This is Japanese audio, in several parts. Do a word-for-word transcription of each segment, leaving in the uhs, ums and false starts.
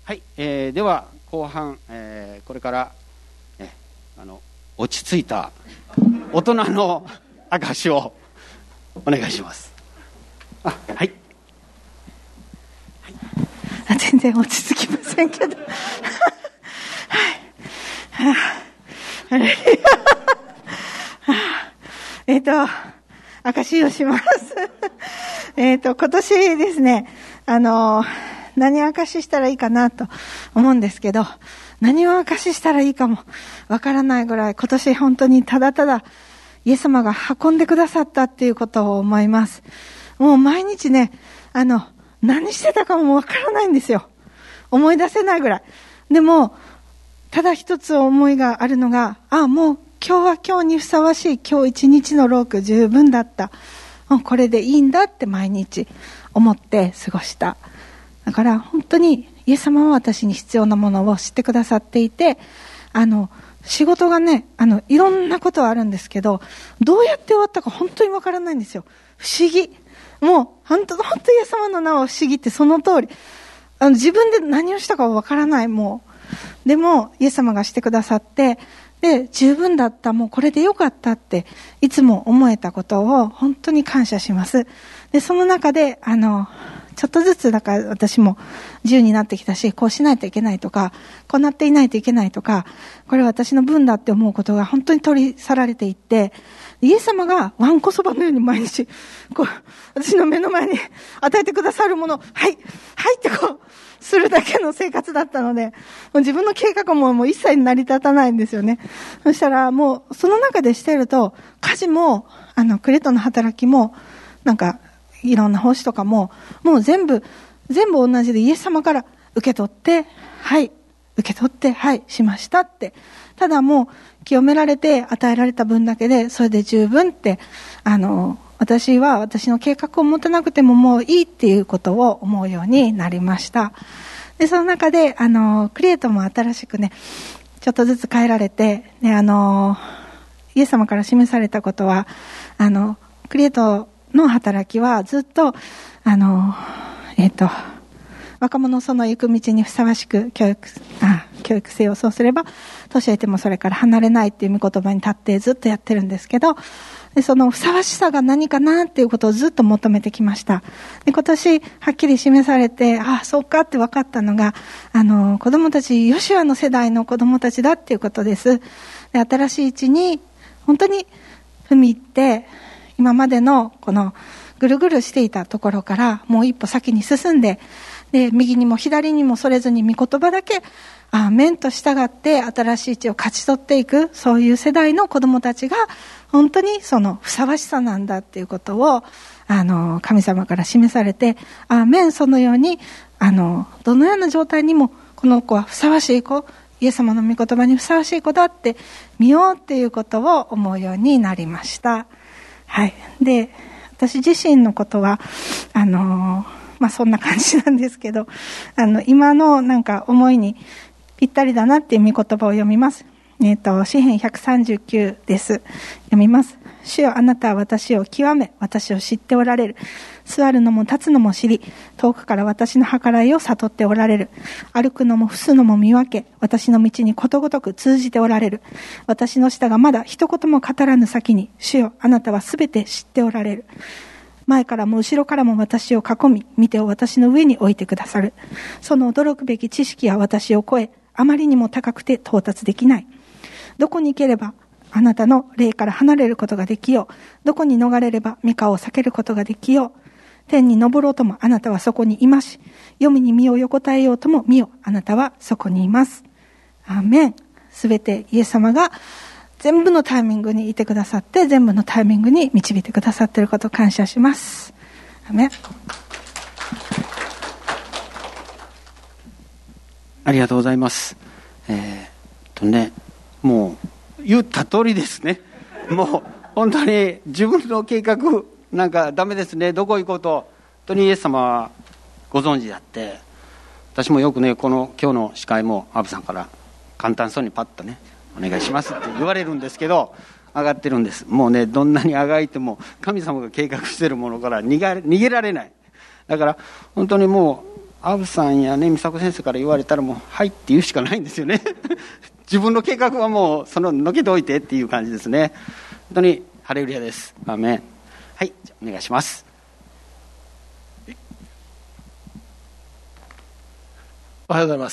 はい、えー、では後半、えー、これから、ね、あの落ち着いた大人の証をお願いします。あ、はい、はい、 あ、全然落ち着きませんけどはい、はあ、あれえっと証をしますえっと今年ですね、あの何証ししたらいいかなと思うんですけど、何を証ししたらいいかもわからないぐらい、今年本当にただただイエス様が運んでくださったっていうことを思います。もう毎日ね、あの何してたかもわからないんですよ。思い出せないぐらい。でもただ一つ思いがあるのが、あ、もう今日は今日にふさわしい、今日一日の労苦十分だった、もうこれでいいんだって毎日思って過ごした。だから本当にイエス様は私に必要なものを知ってくださっていて、あの仕事がね、あのいろんなことはあるんですけど、どうやって終わったか本当にわからないんですよ。不思議。もう本当本当イエス様の名は不思議って、その通り。あの自分で何をしたかわからない。もうでもイエス様がしてくださって、で十分だった、もうこれでよかったっていつも思えたことを本当に感謝します。でその中であのちょっとずつだから私も自由になってきたし、こうしないといけないとか、こうなっていないといけないとか、これは私の分だって思うことが本当に取り去られていって、イエス様がわんこそばのように毎日こう私の目の前に与えてくださるものをはいはいってこうするだけの生活だったので、もう自分の計画ももう一切成り立たないんですよね。そしたらもうその中でしていると、家事もあのクレトの働きもなんかいろんな奉仕とかももう全部全部同じで、イエス様から受け取ってはい受け取ってはいしましたって、ただもう清められて与えられた分だけでそれで十分って、あの私は私の計画を持たなくてももういいっていうことを思うようになりました。でその中であのクリエイトも新しくねちょっとずつ変えられて、ね、あのイエス様から示されたことは、あのクリエイトの働きはずっとあのえっと若者その行く道にふさわしく教育あ教育せよ、そうすれば年老いてもそれから離れないっていう御言葉に立ってずっとやってるんですけど、でそのふさわしさが何かなっていうことをずっと求めてきました。で今年はっきり示されて、ああそうかって分かったのが、あの子供たち、ヨシュアの世代の子供たちだっていうことです。で新しい地に本当に踏み入って、今までのこのぐるぐるしていたところからもう一歩先に進んで、で右にも左にもそれずに御言葉だけアーメンと従って新しい地を勝ち取っていく、そういう世代の子どもたちが本当にそのふさわしさなんだっていうことをあの神様から示されて、アーメン、そのようにあのどのような状態にもこの子はふさわしい子、イエス様の御言葉にふさわしい子だって見ようっていうことを思うようになりました。はい。で私自身のことはあのまあそんな感じなんですけど、あの今のなんか思いにぴったりだなっていう御言葉を読みます。えっと詩編ひゃくさんじゅうきゅうです。読みます。主よ、あなたは私を極め、私を知っておられる。座るのも立つのも知り、遠くから私の計らいを悟っておられる。歩くのも伏すのも見分け、私の道にことごとく通じておられる。私の舌がまだ一言も語らぬ先に、主よ、あなたはすべて知っておられる。前からも後ろからも私を囲み、御手を私の上に置いてくださる。その驚くべき知識は私を超え、あまりにも高くて到達できない。どこに行ければあなたの霊から離れることができよう。どこに逃れれば御顔を避けることができよう。天に昇ろうともあなたはそこにいますし、黄泉に身を横たえようとも見よ、あなたはそこにいます。アーメン。すべてイエス様が全部のタイミングにいてくださって、全部のタイミングに導いてくださっていることを感謝します。アーメン。 ありがとうございます。えー、っとねもう言った通りですね。もう本当に自分の計画なんかダメですね。どこ行こうと本当にイエス様はご存知であって、私もよくねこの今日の司会もアブさんから簡単そうにパッとねお願いしますって言われるんですけど、上がってるんです。もうねどんなにあがいても神様が計画しているものから逃げ、逃げられない。だから本当にもうアブさんやね美佐子先生から言われたらもうはいって言うしかないんですよね自分の計画はもうそののけておいてっていう感じですね。本当にハレルヤです。アーメン。はい、じゃあお願いします。 おはようございます。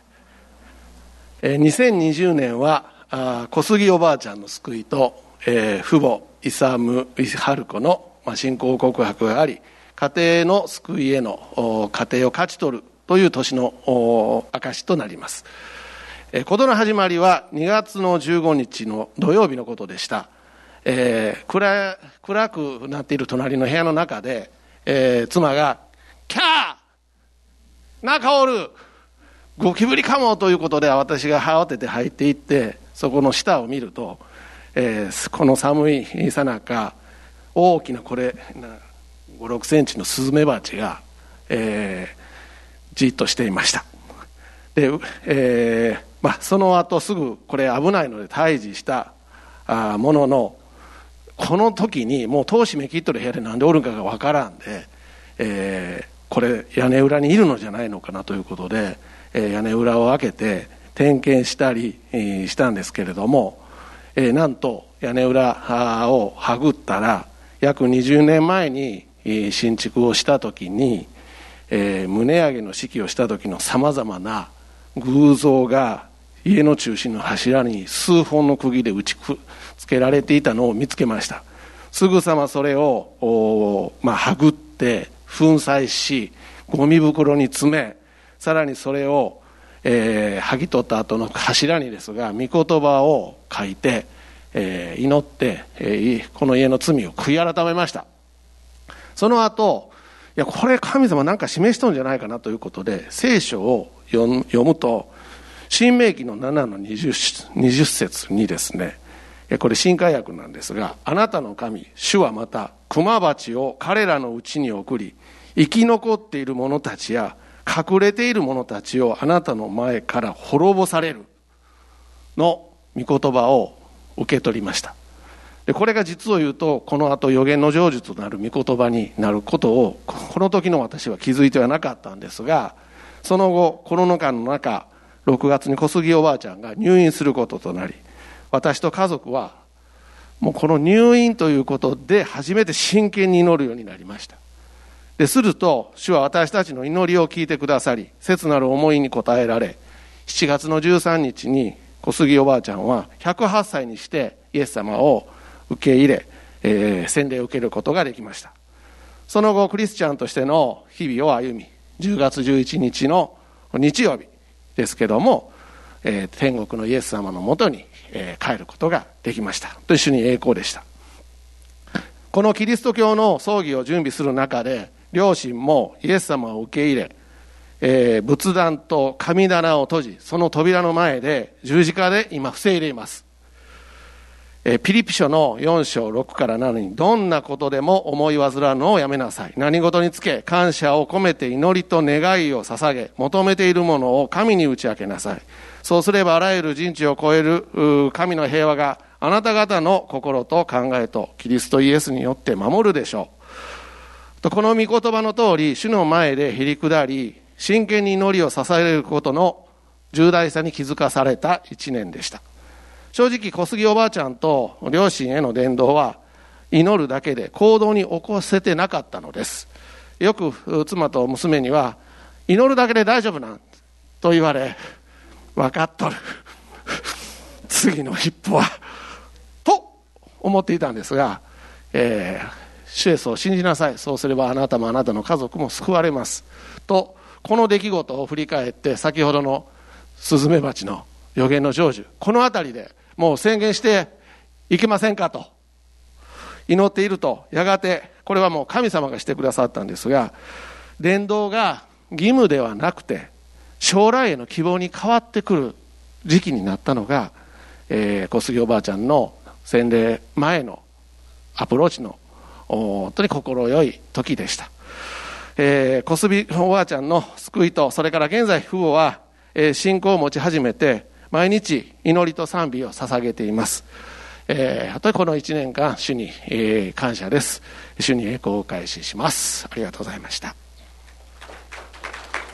えー、にせんにじゅうねんはあ小杉おばあちゃんの救いと、えー、父母イサム・春子の、まあ、信仰告白があり、家庭の救いへの家庭を勝ち取るという年の証となります。えー、事の始まりはにがつのじゅうごにちの土曜日のことでした。えー、暗, 暗くなっている隣の部屋の中で、えー、妻がキャー中おるゴキブリかもということで、私が慌てて入っていってそこの下を見ると、えー、この寒いさなか大きなこれごろくセンチのスズメバチが、えー、じっとしていました。で、えーまあ、その後すぐこれ危ないので退治したあものの、この時にもう戸を閉め切っとる部屋で何でおるかがわからんで、えー、これ屋根裏にいるのじゃないのかなということで、えー、屋根裏を開けて点検したり、えー、したんですけれども、えー、なんと屋根裏をはぐったら約にじゅうねんまえに、えー、新築をした時に、えー、棟上げの式をした時のさまざまな偶像が家の中心の柱に数本の釘で打ちつけられていたのを見つけました。すぐさまそれを、まあ、はぐって粉砕しゴミ袋に詰め、さらにそれを、えー、剥ぎ取った後の柱にですが御言葉を書いて、えー、祈って、えー、この家の罪を悔い改めました。その後、いやこれ神様なんか示しとんじゃないかなということで聖書を読むと、新明記のななのにじゅっ節にですね、これ新海訳なんですが、あなたの神主はまた熊鉢を彼らのうちに送り、生き残っている者たちや隠れている者たちをあなたの前から滅ぼされるの御言葉を受け取りました。でこれが実を言うとこの後予言の成就となる御言葉になることをこの時の私は気づいてはなかったんですが、その後コロナ禍の中ろくがつに小杉おばあちゃんが入院することとなり、私と家族はもうこの入院ということで初めて真剣に祈るようになりました。ですると主は私たちの祈りを聞いてくださり、切なる思いに応えられ、しちがつのじゅうさんにちに小杉おばあちゃんはひゃくはっさいにしてイエス様を受け入れ、えー、洗礼を受けることができました。その後クリスチャンとしての日々を歩み、じゅうがつじゅういちにちの日曜日ですけども、えー、天国のイエス様のもとに、えー、帰ることができました。と一緒に栄光でした。このキリスト教の葬儀を準備する中で、両親もイエス様を受け入れ、えー、仏壇と神棚を閉じ、その扉の前で十字架で今防いでいます。えー、ピリピ書のよんしょうろくからななに、どんなことでも思い煩うのをやめなさい。何事につけ感謝を込めて祈りと願いを捧げ、求めているものを神に打ち明けなさい。そうすればあらゆる人知を超える神の平和があなた方の心と考えとキリストイエスによって守るでしょう。とこの御言葉の通り、主の前でへり下り、真剣に祈りを捧げることの重大さに気づかされた一年でした。正直小杉おばあちゃんと両親への伝道は祈るだけで行動に起こせてなかったのです。よく妻と娘には祈るだけで大丈夫なんと言われ、分かっとる次の一歩はと思っていたんですが、えー、主イエスを信じなさい、そうすればあなたもあなたの家族も救われますと、この出来事を振り返って先ほどのスズメバチの予言の成就、このあたりでもう宣言していけませんかと祈っていると、やがてこれはもう神様がしてくださったんですが、伝道が義務ではなくて将来への希望に変わってくる時期になったのが、えー、小杉おばあちゃんの洗礼前のアプローチの本当に心よい時でした。えー、小杉おばあちゃんの救いと、それから現在父母は、えー、信仰を持ち始めて毎日祈りと賛美を捧げています。えー、本当にこのいちねんかん主に、えー、感謝です。主に栄光をお返しします。ありがとうございました。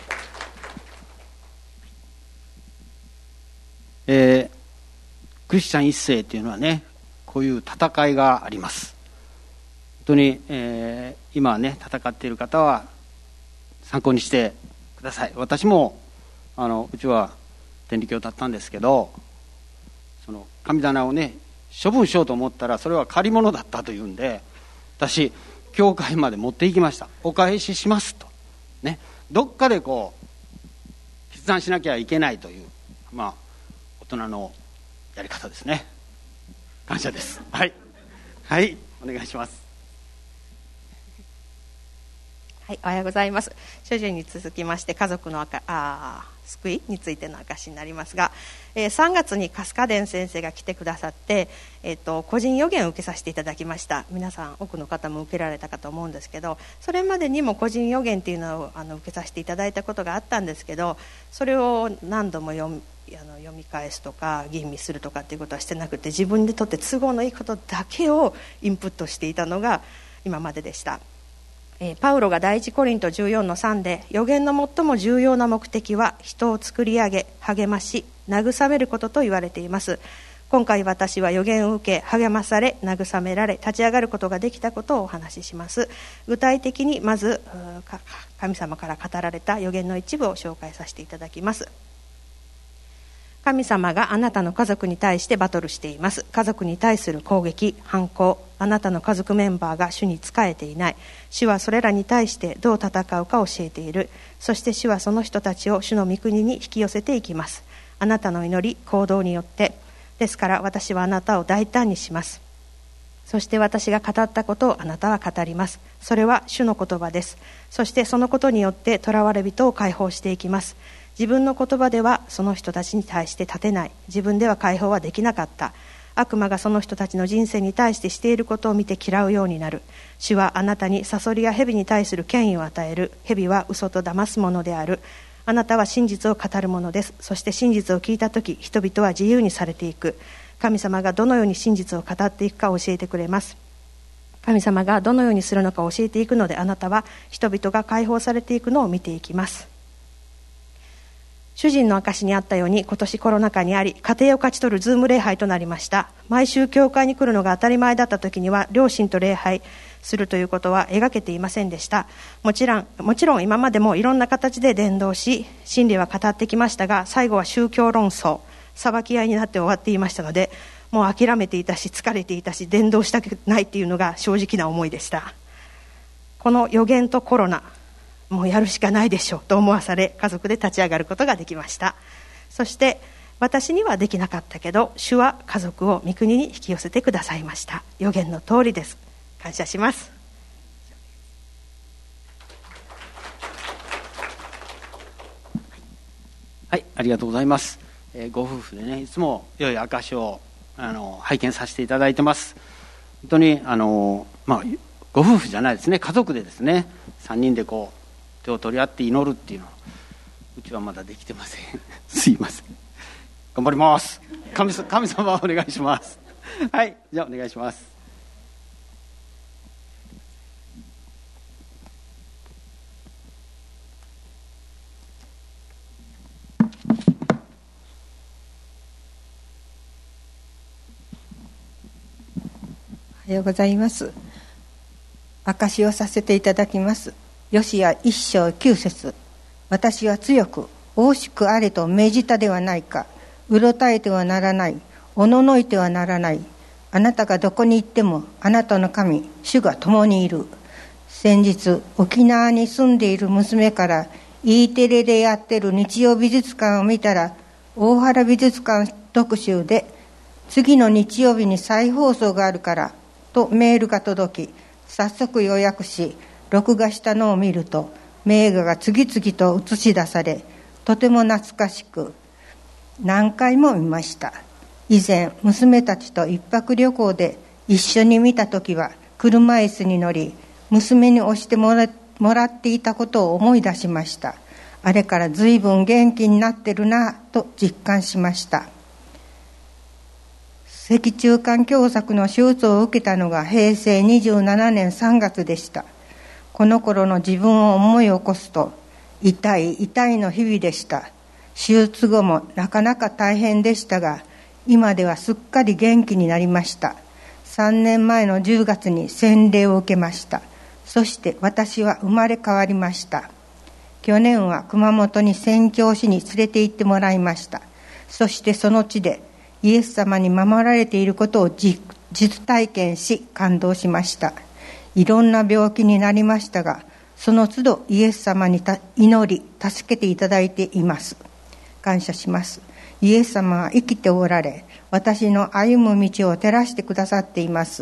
えー、クリスチャン一世というのはね、こういう戦いがあります。本当に、えー、今ね戦っている方は参考にしてください。私もあのうちは天理教だったんですけど、その神棚をね処分しようと思ったらそれは借り物だったというんで、私教会まで持って行きました。お返ししますとね、どっかでこう決断しなきゃいけないという、まあ大人のやり方ですね。感謝です。はいはい、お願いします。 はい、おはようございます。主人に続きまして家族のあかあ救いについての証になりますが、えー、さんがつに春日伝先生が来てくださって、えー、と個人予言を受けさせていただきました。皆さん多くの方も受けられたかと思うんですけど、それまでにも個人予言っていうのをあの受けさせていただいたことがあったんですけど、それを何度も読みあの読み返すとか吟味するとかっていうことはしてなくて、自分にとって都合のいいことだけをインプットしていたのが今まででした。パウロが第一コリントじゅうよんのさんで、預言の最も重要な目的は人を作り上げ励まし慰めることと言われています。今回私は預言を受け励まされ慰められ立ち上がることができたことをお話しします。具体的にまず神様から語られた預言の一部を紹介させていただきます。神様があなたの家族に対してバトルしています。家族に対する攻撃、反抗、あなたの家族メンバーが主に仕えていない。主はそれらに対してどう戦うか教えている。そして主はその人たちを主の御国に引き寄せていきます。あなたの祈り、行動によって。ですから私はあなたを大胆にします。そして私が語ったことをあなたは語ります。それは主の言葉です。そしてそのことによって囚われ人を解放していきます。自分の言葉ではその人たちに対して立てない。自分では解放はできなかった。悪魔がその人たちの人生に対してしていることを見て嫌うようになる。主はあなたにサソリや蛇に対する権威を与える。蛇は嘘と騙すものである。あなたは真実を語るものです。そして真実を聞いたとき、人々は自由にされていく。神様がどのように真実を語っていくかを教えてくれます。神様がどのようにするのかを教えていくので、あなたは人々が解放されていくのを見ていきます。主人の証にあったように、今年コロナ禍にあり家庭を勝ち取るズーム礼拝となりました。毎週教会に来るのが当たり前だった時には、両親と礼拝するということは描けていませんでした。もちろんもちろん今までもいろんな形で伝道し真理は語ってきましたが、最後は宗教論争、裁き合いになって終わっていましたので、もう諦めていたし疲れていたし伝道したくないっていうのが正直な思いでした。この予言とコロナ、もうやるしかないでしょうと思わされ、家族で立ち上がることができました。そして私にはできなかったけど、主は家族を御国に引き寄せてくださいました。予言の通りです。感謝します。 はい、ありがとうございます。えー、ご夫婦でね、いつも良い証をあの拝見させていただいてます。本当にあの、まあ、ご夫婦じゃないですね、家族でですね、さんにんでこう手を取り合って祈るっていうのはうちはまだできてませんすいません、頑張ります。 神, 神様お願いします。はい、じゃあお願いします。 おはようございます。証しをさせていただきます。ヨシア一章九節。私は強く大しくあれと命じたではないか。うろたえてはならない。おののいてはならない。あなたがどこに行ってもあなたの神主が共にいる。先日沖縄に住んでいる娘から E テレでやってる日曜美術館を見たら、大原美術館特集で次の日曜日に再放送があるからとメールが届き、早速予約し録画したのを見ると、名画が次々と映し出され、とても懐かしく何回も見ました。以前娘たちと一泊旅行で一緒に見たときは、車椅子に乗り娘に押しても ら, もらっていたことを思い出しました。あれからずいぶん元気になってるなと実感しました。脊柱管狭窄の手術を受けたのがへいせいにじゅうななねんさんがつでした。この頃の自分を思い起こすと、痛い痛いの日々でした。 手術後もなかなか大変でしたが、今ではすっかり元気になりました。さんねんまえのじゅうがつに洗礼を受けました。そして私は生まれ変わりました。去年は熊本に宣教師に連れて行ってもらいました。そしてその地でイエス様に守られていることを実体験し感動しました。いろんな病気になりましたが、その都度イエス様に祈り助けていただいています。感謝します。イエス様は生きておられ、私の歩む道を照らしてくださっています。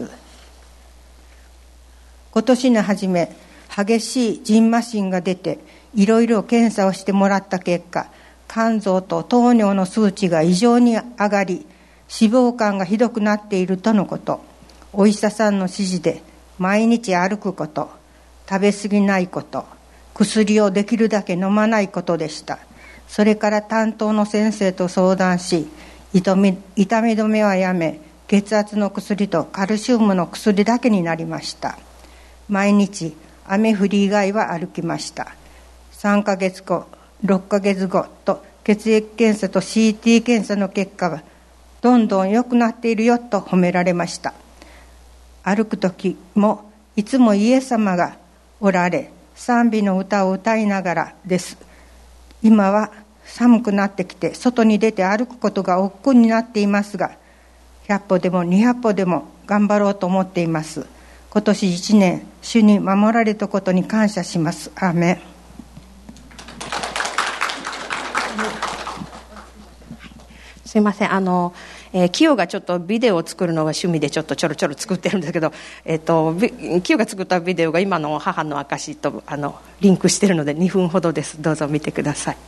今年の初め、激しい蕁麻疹が出て、いろいろ検査をしてもらった結果、肝臓と糖尿の数値が異常に上がり、脂肪肝がひどくなっているとのこと。お医者さんの指示で毎日歩くこと、食べ過ぎないこと、薬をできるだけ飲まないことでした。それから担当の先生と相談し、痛み、痛み止めはやめ、血圧の薬とカルシウムの薬だけになりました。毎日雨降り以外は歩きました。さんかげつご、ろっかげつごと血液検査と シーティー 検査の結果はどんどん良くなっているよと褒められました。歩く時もいつもイエス様がおられ、賛美の歌を歌いながらです。今は寒くなってきて外に出て歩くことが億劫になっていますが、ひゃっぽでもにひゃっぽでも頑張ろうと思っています。今年いちねん主に守られたことに感謝します。アーメン。 すいません、あの、えー、キヨがちょっとビデオを作るのが趣味でちょっとちょろちょろ作ってるんですけど、えー、とキヨが作ったビデオが今の母の証とあのリンクしてるのでにふんほどです。どうぞ見てください。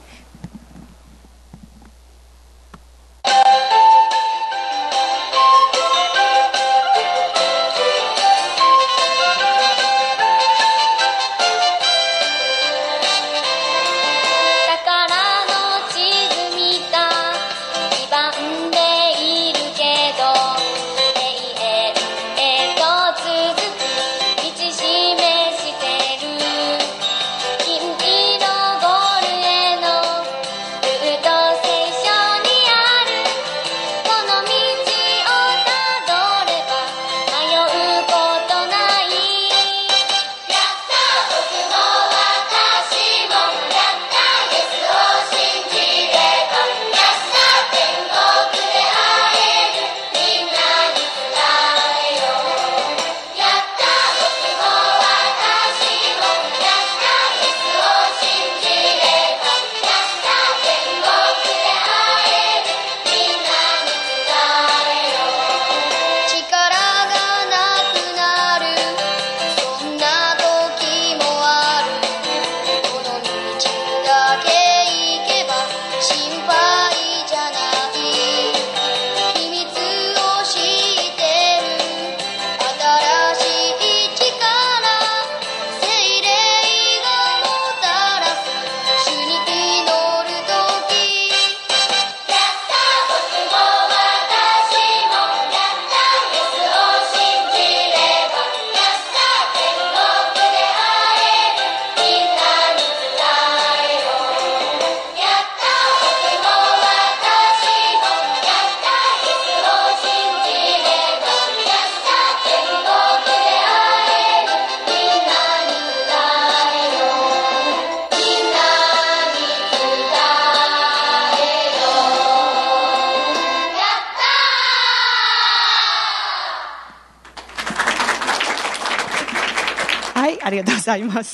ありがとうございます。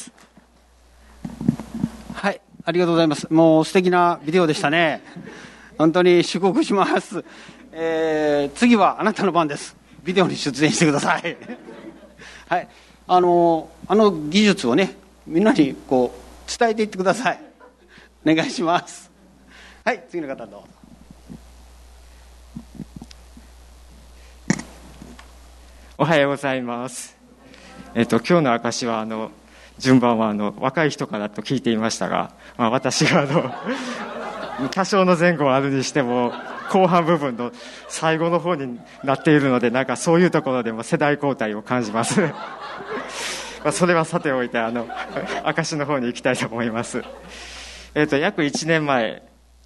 はい、ありがとうございます。もう素敵なビデオでしたね。本当に祝福します。えー、次はあなたの番です。ビデオに出演してください。はい、あのあの技術をね、みんなにこう伝えていってください。お願いします。はい、次の方どうぞ。 おはようございます。えっと、今日の証はあの順番はあの若い人からと聞いていましたが、まあ、私があの多少の前後はあるにしても後半部分の最後の方になっているので、なんかそういうところでも世代交代を感じます。まあそれはさておいて、あの証の方に行きたいと思います。えっと約いちねんまえ、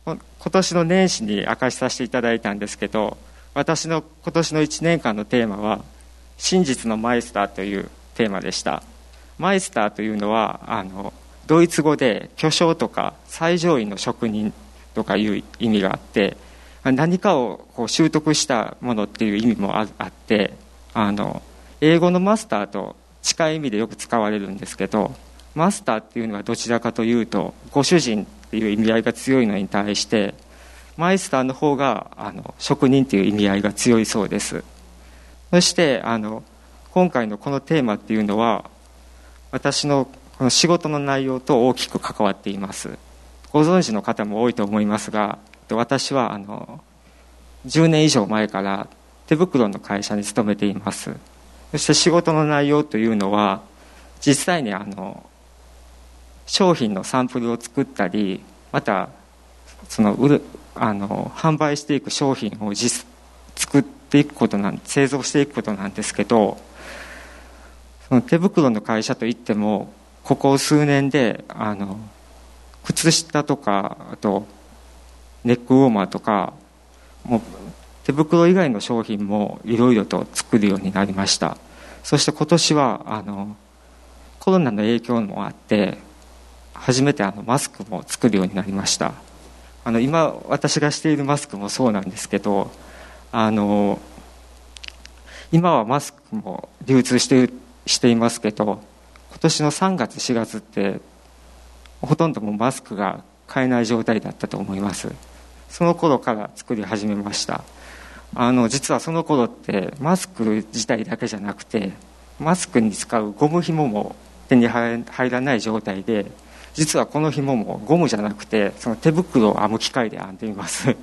今年の年始に明かしさせていただいたんですけど、私の今年のいちねんかんのテーマは真実のマイスターというテーマでした。マイスターというのはあのドイツ語で巨匠とか最上位の職人とかいう意味があって、何かをこう習得したものっていう意味もあって、あの英語のマスターと近い意味でよく使われるんですけど、マスターっていうのはどちらかというとご主人っていう意味合いが強いのに対して、マイスターの方があの職人っていう意味合いが強いそうです。そしてあの今回のこのテーマっていうのは私のこの仕事の内容と大きく関わっています。ご存知の方も多いと思いますが、私はあのじゅうねん以上前から手袋の会社に勤めています。そして仕事の内容というのは実際にあの商品のサンプルを作ったり、またその売るあの販売していく商品を実作っていくことなん製造していくことなんですけど、その手袋の会社といってもここ数年であの靴下とか、あとネックウォーマーとか、もう手袋以外の商品もいろいろと作るようになりました。そして今年はあのコロナの影響もあって初めてあのマスクも作るようになりました。あの今私がしているマスクもそうなんですけど、あの今はマスクも流通してしていますけど、今年のさんがつしがつってほとんどもうマスクが買えない状態だったと思います。その頃から作り始めました。あの実はその頃ってマスク自体だけじゃなくて、マスクに使うゴム紐も手に入らない状態で、実はこの紐もゴムじゃなくてその手袋を編む機械で編んでいます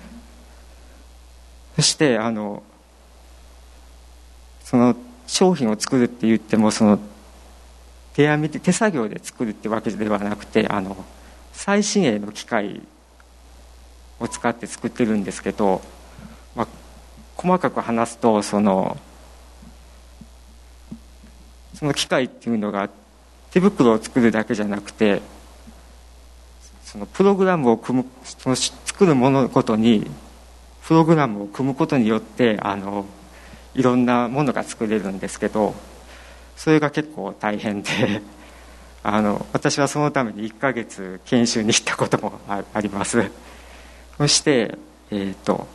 そしてあのその商品を作るって言っても、その手編みで手作業で作るってわけではなくて、あの最新鋭の機械を使って作ってるんですけど、まあ、細かく話すとそのその機械っていうのが手袋を作るだけじゃなくて、そのプログラムを組む、その作るものごとにプログラムを組むことによってあのいろんなものが作れるんですけど、それが結構大変であの私はそのためにいっかげつ研修に行ったこともあります。そして、えーと、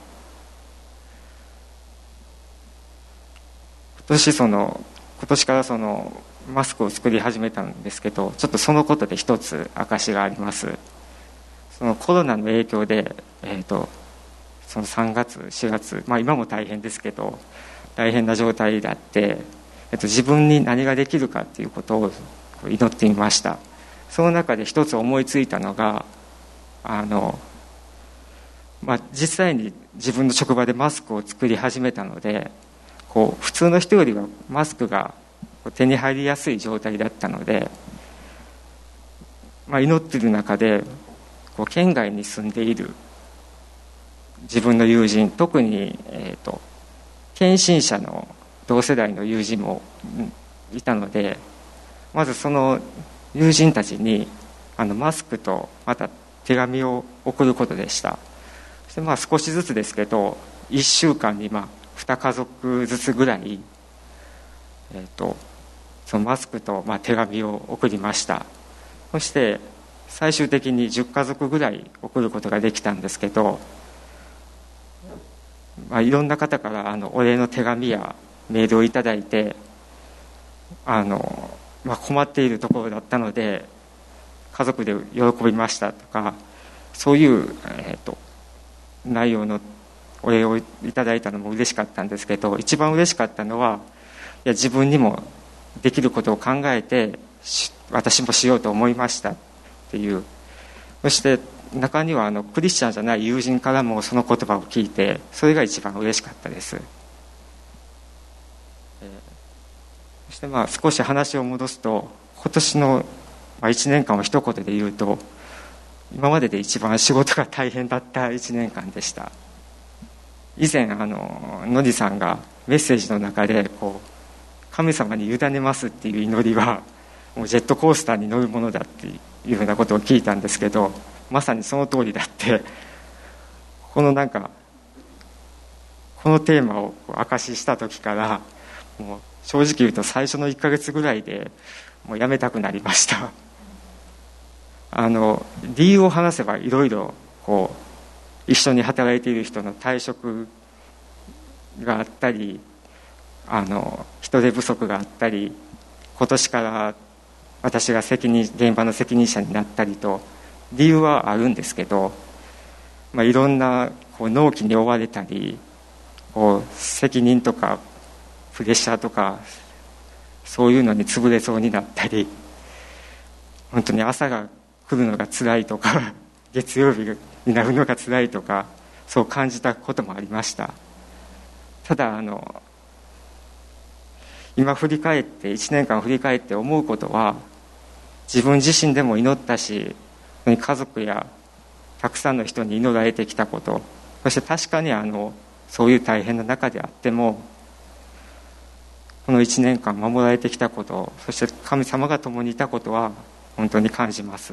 今年その今年からそのマスクを作り始めたんですけど、ちょっとそのことで一つ証があります。そのコロナの影響で、えーと、そのさんがつしがつ、まあ、今も大変ですけど大変な状態であって、えっと、自分に何ができるかということを祈ってみました。その中で一つ思いついたのが、あの、まあ、実際に自分の職場でマスクを作り始めたので、こう普通の人よりはマスクが手に入りやすい状態だったので、まあ、祈っている中でこう県外に住んでいる自分の友人、特に、えーと、献身者の同世代の友人もいたので、まずその友人たちにあのマスクとまた手紙を送ることでした。そしてまあ少しずつですけどいっしゅうかんにまあにかぞくずつぐらい、えーと、そのマスクとまあ手紙を送りました。そして最終的にじゅっかぞくぐらい送ることができたんですけど、まあ、いろんな方からあのお礼の手紙やメールをいただいて、あの、まあ、困っているところだったので家族で喜びましたとか、そういう、えーと、内容のお礼をいただいたのも嬉しかったんですけど、一番嬉しかったのは、いや自分にもできることを考えて私もしようと思いましたっていう。そして中にはあのクリスチャンじゃない友人からもその言葉を聞いて、それが一番嬉しかったです。えー、そしてまあ少し話を戻すと、今年のいちねんかんを一言で言うと、今までで一番仕事が大変だったいちねんかんでした。以前あの野地さんがメッセージの中でこう神様に委ねますっていう祈りはもうジェットコースターに乗るものだっていうようなことを聞いたんですけど、 まさにその通りだって、このなんかこのテーマを証しした時から、もう正直言うと最初のいっかげつぐらいでもうやめたくなりました。あの理由を話せばいろいろこう一緒に働いている人の退職があったり、あの人手不足があったり、今年から私が責任現場の責任者になったりと理由はあるんですけど、まあ、いろんなこう納期に追われたり、こう責任とかプレッシャーとかそういうのに潰れそうになったり、本当に朝が来るのが辛いとか月曜日になるのが辛いとか、そう感じたこともありました。ただあの今振り返っていちねんかん振り返って思うことは、自分自身でも祈ったし、家族やたくさんの人に祈られてきたこと、そして確かにあのそういう大変な中であっても、このいちねんかん守られてきたこと、そして神様が共にいたことは本当に感じます。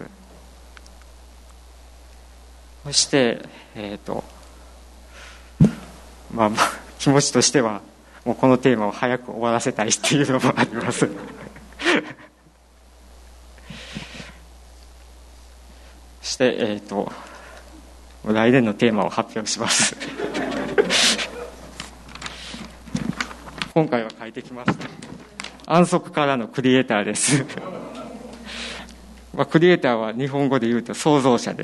そして、えーとまあ、気持ちとしてはもうこのテーマを早く終わらせたいっていうのもありますそして、えーと来年のテーマを発表します今回は書いてきました。安息からのクリエイターですまあ、クリエイターは日本語で言うと創造者です。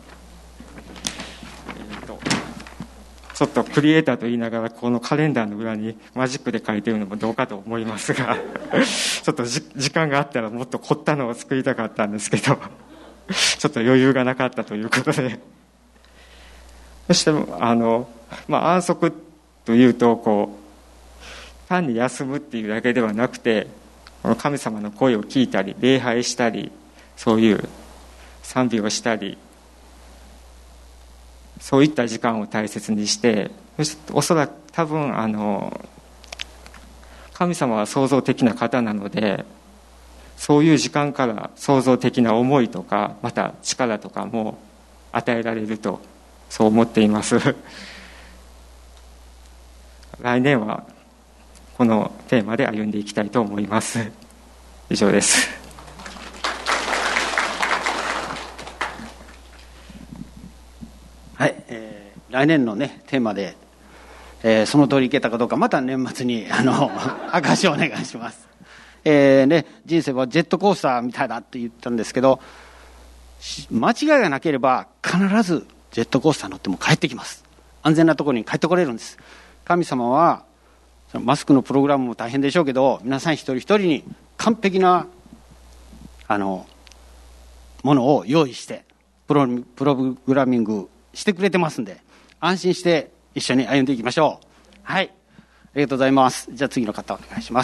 えーとちょっとクリエイターと言いながらこのカレンダーの裏にマジックで書いているのもどうかと思いますがちょっとじ時間があったらもっと凝ったのを作りたかったんですけどちょっと余裕がなかったということで、そしてあの、まあ、安息というとこう単に休むっていうだけではなくて、この神様の声を聞いたり礼拝したり、そういう賛美をしたり、そういった時間を大切にして、おそらく多分あの神様は創造的な方なので、そういう時間から創造的な思いとかまた力とかも与えられるとそう思っています来年はこのテーマで歩んでいきたいと思います。以上です。 はい、えー、来年のねテーマで、えー、その通りいけたかどうかまた年末にあの証をお願いします。えーね、人生はジェットコースターみたいだって言ったんですけど、間違いがなければ必ずジェットコースター乗っても帰ってきます。安全なところに帰ってこれるんです。神様はマスクのプログラムも大変でしょうけど、皆さん一人一人に完璧なあのものを用意してプロ、プログラミングしてくれてますんで、安心して一緒に歩んでいきましょう。はい、ありがとうございます。じゃあ次の方お願いします。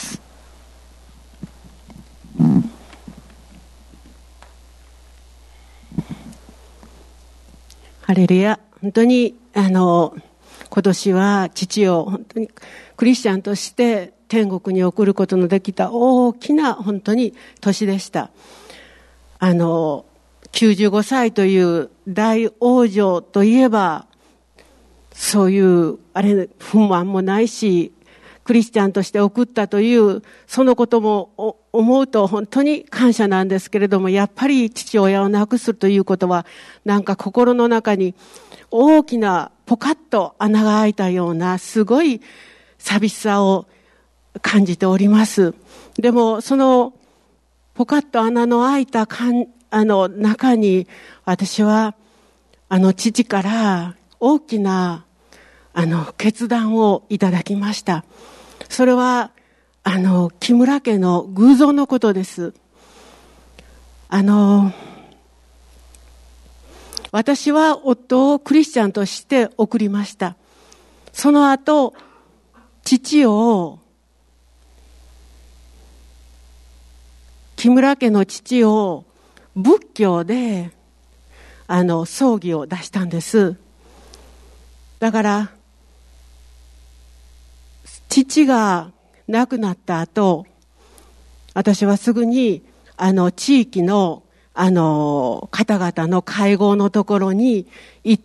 ハレルヤ。本当にあの今年は父を本当にクリスチャンとして天国に送ることのできた大きな本当に年でした。あのきゅうじゅうごさいという大往生といえば、そういうあれ不満もないし、クリスチャンとして送ったというそのことも思うと本当に感謝なんですけれども、やっぱり父親を亡くするということはなんか心の中に大きなポカッと穴が開いたようなすごい寂しさを感じております。でもそのポカッと穴の開いたかんあの中に、私はあの父から大きなあの決断をいただきました。それはあの木村家の偶像のことです。あの私は夫をクリスチャンとして送りました。その後父を木村家の父を仏教であの葬儀を出したんです。だから父が亡くなった後、私はすぐにあの地域のあの方々の会合のところに行って、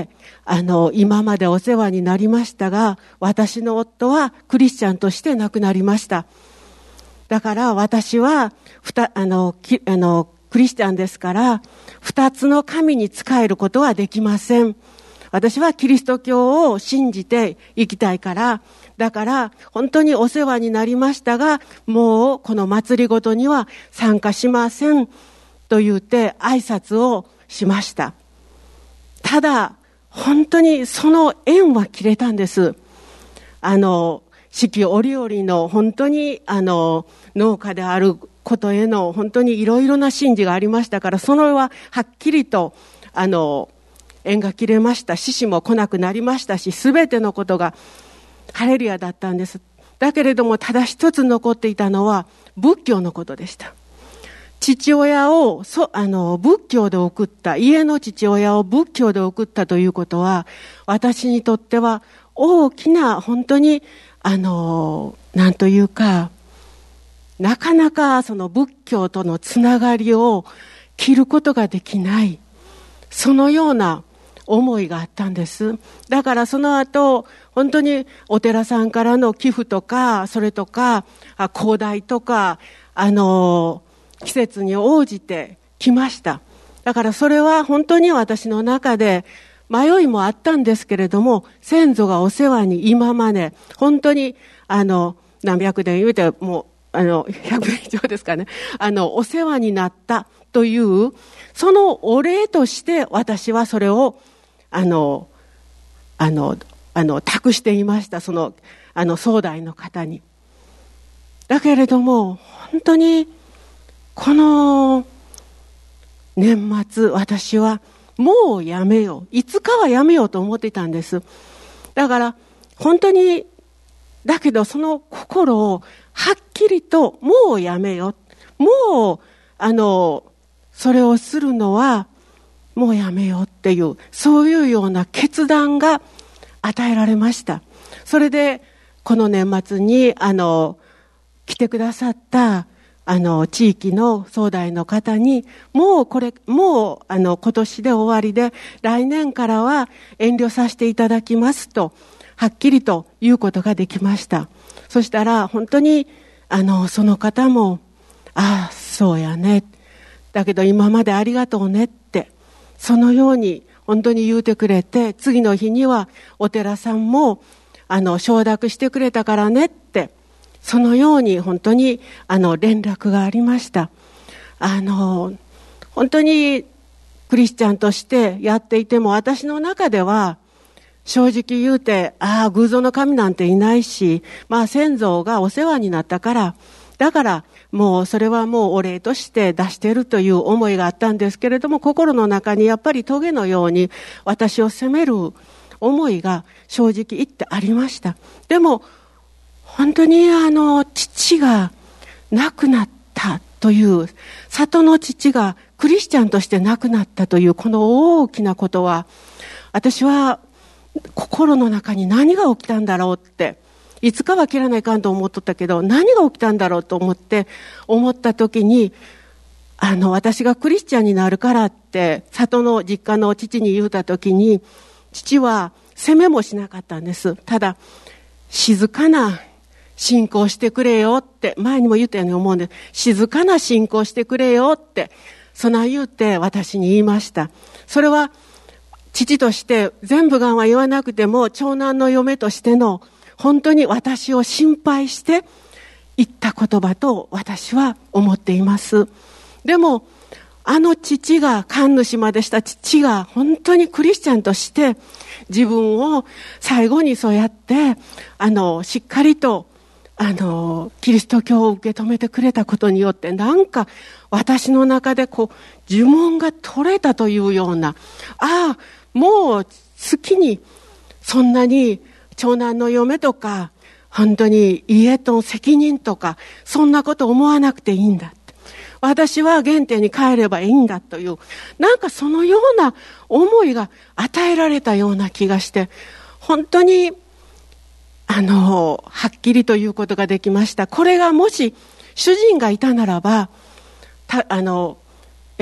あの今までお世話になりましたが、私の夫はクリスチャンとして亡くなりました。だから私はふたあのきあのクリスチャンですから、二つの神に仕えることはできません。私はキリスト教を信じて生きたいから、だから本当にお世話になりましたが、もうこの祭りごとには参加しませんと言って挨拶をしました。ただ本当にその縁は切れたんです。あの四季折々の本当にあの農家であることへの本当にいろいろな信じがありましたから、そのははっきりとあの縁が切れました。獅子も来なくなりましたし、すべてのことがハレルヤだったんです。だけれどもただ一つ残っていたのは仏教のことでした。父親をそあの仏教で送った、家の父親を仏教で送ったということは、私にとっては大きな本当にあのなんというか、なかなかその仏教とのつながりを切ることができない、そのような思いがあったんです。だからその後本当にお寺さんからの寄付とか、それとか講談とかあの季節に応じて来ました。だからそれは本当に私の中で迷いもあったんですけれども、先祖がお世話に今まで本当にあの何百年言うてもうあのひゃくねん以上ですかね、あのお世話になったというそのお礼として私はそれをあのあのあの託していました。そのあの総代の方に。だけれども本当にこの年末、私はもうやめよう、いつかはやめようと思っていたんです。だから本当に、だけどその心をはっきりともうやめよう、もうあのそれをするのはもうやめようっていう、そういうような決断が与えられました。それでこの年末にあの来てくださったあの地域の総代の方に、もうこれもうあの今年で終わりで、来年からは遠慮させていただきますとはっきりと言うことができました。そしたら本当にあのその方も、ああそうやね、だけど今までありがとうねって、そのように本当に言うてくれて、次の日にはお寺さんもあの承諾してくれたからねって、そのように本当にあの連絡がありました。あの本当にクリスチャンとしてやっていても、私の中では正直言うて、ああ偶像の神なんていないし、まあ先祖がお世話になったから、だからもうそれはもうお礼として出しているという思いがあったんですけれども、心の中にやっぱり棘のように私を責める思いが正直言ってありました。でも本当にあの父が亡くなったという、里の父がクリスチャンとして亡くなったというこの大きなことは、私は心の中に何が起きたんだろうって、いつかは切らないかんと思っとったけど、何が起きたんだろうと思って思った時に、あの私がクリスチャンになるからって里の実家の父に言うた時に、父は責めもしなかったんです。ただ静かな信仰してくれよって、前にも言ったように思うんです。静かな信仰してくれよってそない言って私に言いました。それは父として全部がんは言わなくても、長男の嫁としての本当に私を心配して言った言葉と私は思っています。でもあの父が、神主までした父が本当にクリスチャンとして自分を最後にそうやってあのしっかりとあのキリスト教を受け止めてくれたことによって、なんか私の中でこう呪文が取れたというような、ああもう好きにそんなに長男の嫁とか本当に家と責任とかそんなこと思わなくていいんだって、私は原点に帰ればいいんだという、なんかそのような思いが与えられたような気がして、本当にあのはっきりということができました。これがもし主人がいたならば、たあの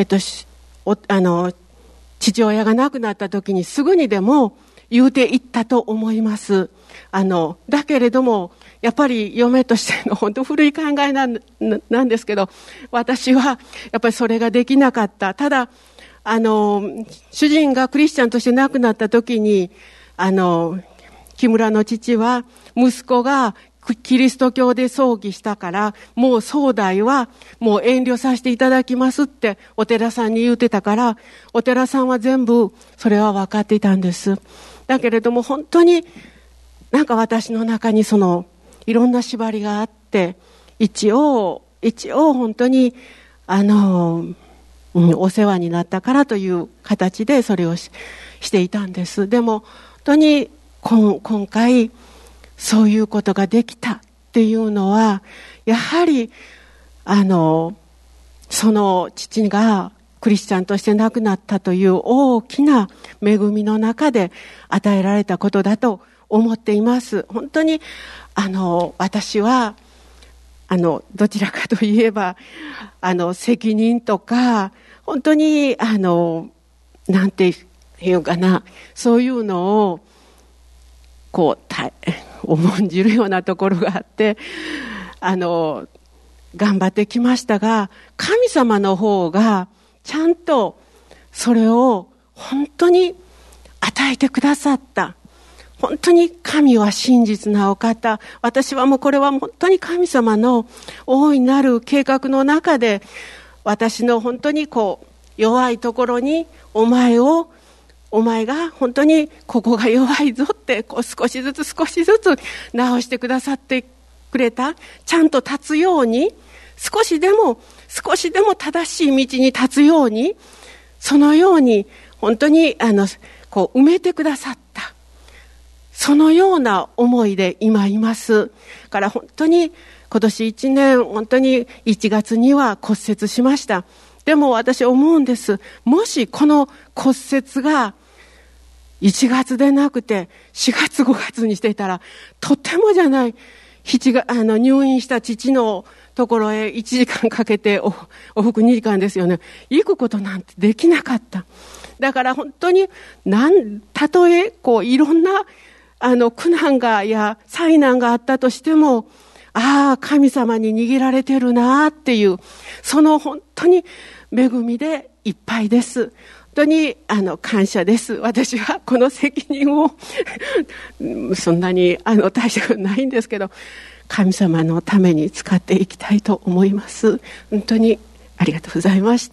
えっと、おあの父親が亡くなった時にすぐにでも言うていったと思います。あのだけれどもやっぱり嫁としての本当古い考えなん、なんですけど、私はやっぱりそれができなかった。ただあの主人がクリスチャンとして亡くなった時に、あの木村の父は息子がキリスト教で葬儀したからもう葬代はもう遠慮させていただきますってお寺さんに言うてたから、お寺さんは全部それは分かっていたんです。だけれども本当になんか私の中にそのいろんな縛りがあって、一応一応本当にあの、うん、お世話になったからという形でそれを し, していたんです。でも本当に今, 今回そういうことができたっていうのはやはりあのその父がクリスチャンとして亡くなったという大きな恵みの中で与えられたことだと思っています。本当にあの私はあのどちらかといえばあの責任とか本当にあのなんていうかな、そういうのをこう重んじるようなところがあってあの頑張ってきましたが、神様の方がちゃんとそれを本当に与えてくださった。本当に神は真実なお方。私はもうこれは本当に神様の大いなる計画の中で、私の本当にこう弱いところにお前をお前が本当にここが弱いぞってこう少しずつ少しずつ直してくださってくれた。ちゃんと立つように、少しでも少しでも正しい道に立つように、そのように本当にあのこう埋めてくださった。そのような思いで今いますから、本当に今年いちねん本当にいちがつには骨折しました。でも私思うんです。もしこの骨折がいちがつでなくてしがつごがつにしていたら、とてもじゃないしちがあの入院した父のところへいちじかんかけてお往復にじかんですよね、行くことなんてできなかった。だから本当になんたとえこういろんなあの苦難がや災難があったとしても、ああ神様に握られてるなっていう、その本当に恵みでいっぱいです。本当にあの感謝です。私はこの責任をそんなにあの大したことないんですけど、神様のために使っていきたいと思います。本当にありがとうございました。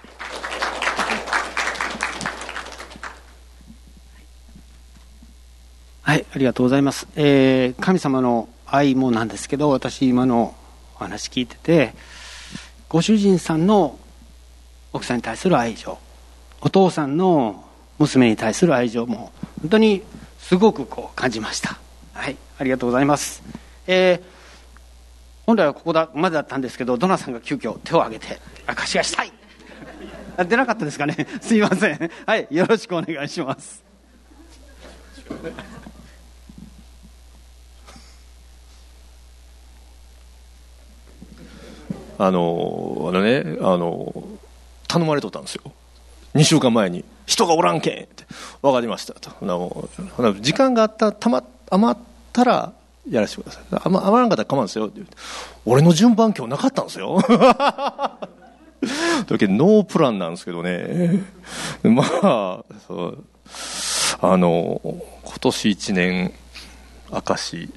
はい、ありがとうございます。えー、神様の愛もなんですけど、私今のお話聞いてて、ご主人さんの奥さんに対する愛情、お父さんの娘に対する愛情も本当にすごくこう感じました。はい、ありがとうございます。えー、本来はここだまでだったんですけど、ドナさんが急遽手を挙げて証しがしたい出なかったですかね。すいません。はい、よろしくお願いします。 あのあのねあの頼まれとったんですよ。にしゅうかんまえに人がおらんけんって分かりましたと、時間があったたま余ったらやらせてください、余らんかったら構わんですよって言って、俺の順番今日なかったんですよというわけでノープランなんですけどねまあそうあの今年いちねん証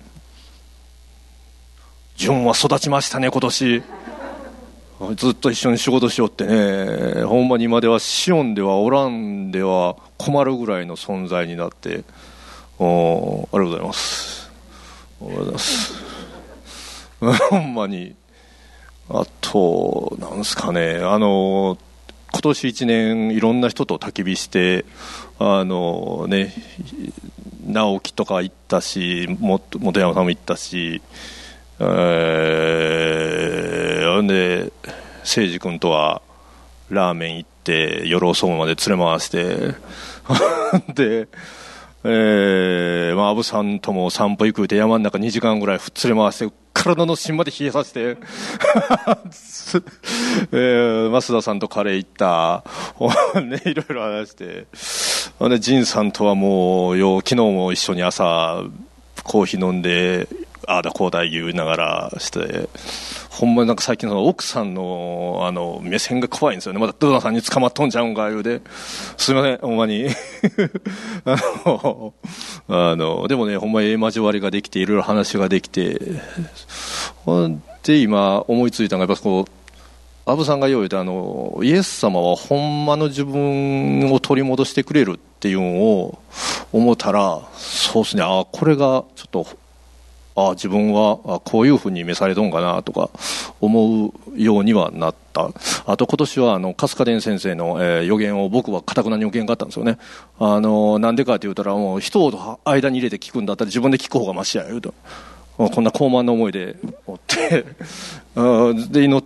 順は育ちましたね。今年ずっと一緒に仕事しよってね、ほんまに今ではシオンではおらんでは困るぐらいの存在になって、おありがとうございますありがとうございますほんまに。あとなんですかね、あの今年いちねんいろんな人と焚き火して、あのね直樹とか行ったし、本山さんも行ったし、えー、で誠司君とはラーメン行って夜遅くまで連れ回してでえー、まあ、アブさんとも散歩行くって山の中にじかんぐらい連れ回して、体の芯まで冷えさせて、えー、増田さんとカレー行った、ね、いろいろ話して、で、ジンさんとはもう、よ、昨日も一緒に朝、コーヒー飲んで、ああだこうだ言いながらして、ほんまになんか最近の奥さんのあの目線が怖いんですよね。まだドナさんに捕まっとんちゃうんか言うで、すいませんほんまにあのあのでもね、ほんまに交わりができていろいろ話ができて、で今思いついたのがやっぱこうアブさんが言うて、あのイエス様はほんまの自分を取り戻してくれるっていうのを思ったら、そうですね、あこれがちょっとあ自分はこういうふうに召されとんかなとか思うようにはなった。あと今年はあの春日伝先生の、えー、予言を僕は固くなに予言があったんですよね。あのなんでかって言ったら、もう人を間に入れて聞くんだったら自分で聞く方がマシや言うと、こんな高慢な思いでおってで祈って、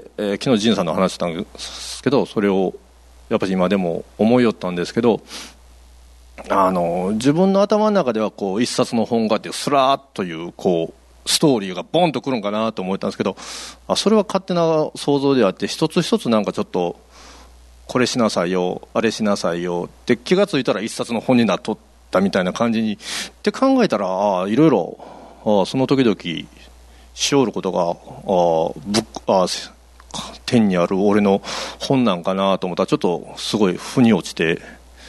えー、昨日仁さんの話したんですけど、それをやっぱり今でも思いよったんですけど、あの自分の頭の中ではこう一冊の本があってスラーッというこうストーリーがボンとくるんかなと思ったんですけど、あそれは勝手な想像であって、一つ一つなんかちょっとこれしなさいよあれしなさいよって気がついたら一冊の本になっとったみたいな感じにって考えたら、あいろいろあその時々しおることがあぶあ天にある俺の本なんかなと思ったら、ちょっとすごい腑に落ちて、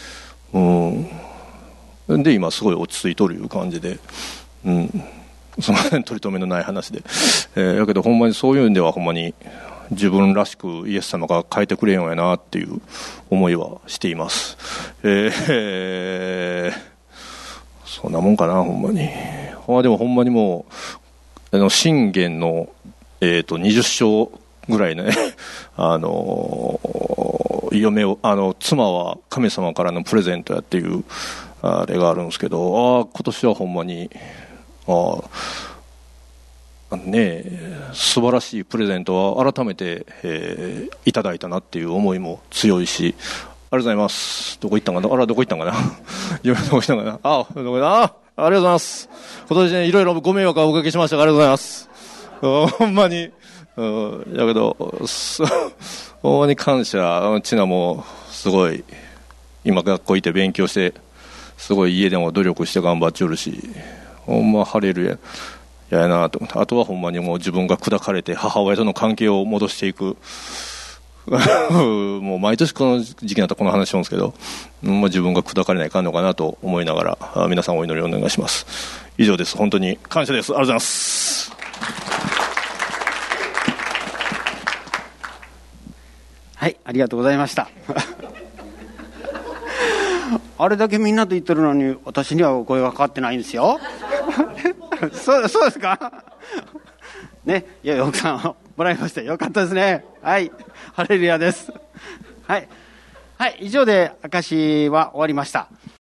うん、で今すごい落ち着いとるいう感じで、うん、その辺取り留めのない話で、えー、だけどほんまにそういうんではほんまに自分らしくイエス様が変えてくれんやなっていう思いはしています。えー、そんなもんかなほんまに。あでもほんまにもうあの信玄の、えー、とにじゅっ章ぐらいねあの嫁をあの妻は神様からのプレゼントやっていうあれがあるんですけど、あ今年はほんまにあねえ素晴らしいプレゼントは改めて、えー、いただいたなっていう思いも強いし、ありがとうございます。どこ行ったんかな、あらどこ行ったんかな嫁どこ行ったんかな、あどこあありがとうございます。今年ねいろいろご迷惑をおかけしましたがありがとうございます。ほんまにうん、だけどほんまに感謝。ちなもすごい今学校行って勉強してすごい家でも努力して頑張っちゃうし、ほんま晴れるややなと思って、あとはほんまにもう自分が砕かれて母親との関係を戻していくもう毎年この時期になったらこの話なんですけど、まあ、自分が砕かれないかんのかなと思いながら皆さんお祈りお願いします。以上です。本当に感謝です。ありがとうございます。 はい、ありがとうございましたあれだけみんなと言ってるのに私にはお声がかかってないんですよそう、そうですかね、いや奥さんもらいました。よかったですね。はい、ハレルヤですはい、はい、以上で証は終わりました。